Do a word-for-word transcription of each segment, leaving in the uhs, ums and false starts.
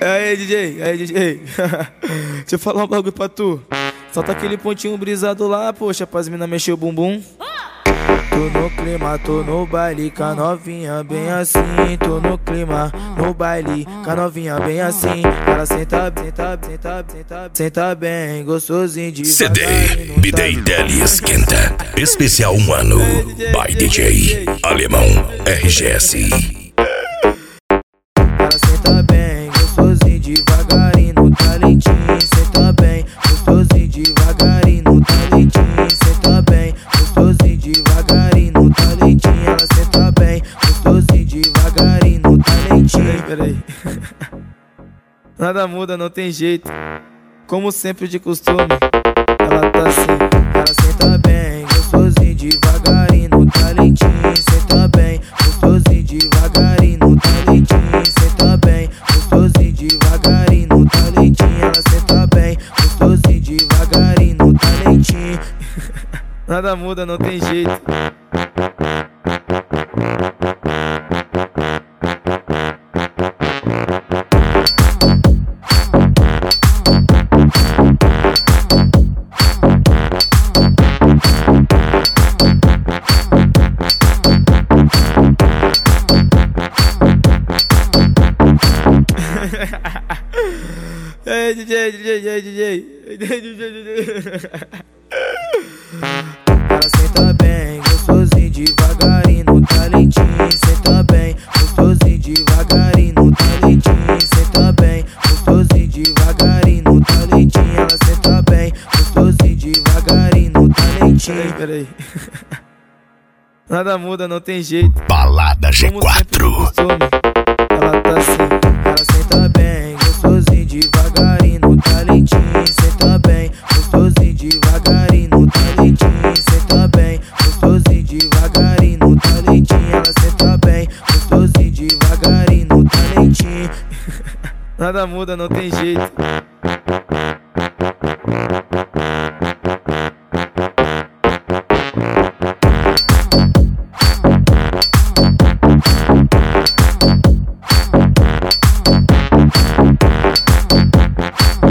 Aí, D J, aí, D J. Deixa eu falar um bagulho pra tu. Solta aquele pontinho brisado lá, poxa, pras mina mexer o bumbum. Tô no clima, tô no baile, com a novinha bem assim. Tô no clima, no baile, com a novinha bem assim. Ela senta, senta, senta, senta, senta bem, gostosinho de C D B-Day Deli Esquenta Especial um ano by D J Alemão R G S. Ela senta bem, gostosinho devagarinho no talentinho. Senta bem, gostosinho devagarinho no talentinho. Senta bem, gostosinho devagarinho no talentinho. Ela senta bem, gostosinho devagarinho no talentinho. Peraí, nada muda, não tem jeito. Como sempre de costume, ela tá assim. Ela senta bem, gostosinho devagarinho no talentinho. Senta bem, gostosinho devagarinho no talentinho. Senta bem, gostosinho devagarinho no talentinho. Ela senta bem, gostosinho devagarinho no talentinho. Nada muda, não tem jeito. Ei, D J, D J, D J, D J, D J. Ela senta bem, gostosinho devagarinho no talentinho. Senta bem, gostosinho devagarinho no talentinho. Senta bem, gostosinho devagarinho no talentinho. Ela senta bem, gostosinho devagarinho no talentinho. Peraí, nada muda, não tem jeito. Balada G quatro. Ela tá assim. Ela senta bem, gostosinho devagarinho no talentinho. Senta bem, gostosinho devagarinho no talentinho. Senta bem, gostosinho devagarinho no talentinho. Ela senta bem, gostosinho devagarinho no talentinho. Nada muda, não tem jeito.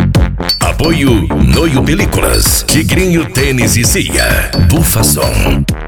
Apoio Noio Películas, Tigrinho Tênis e Cia, Bufason.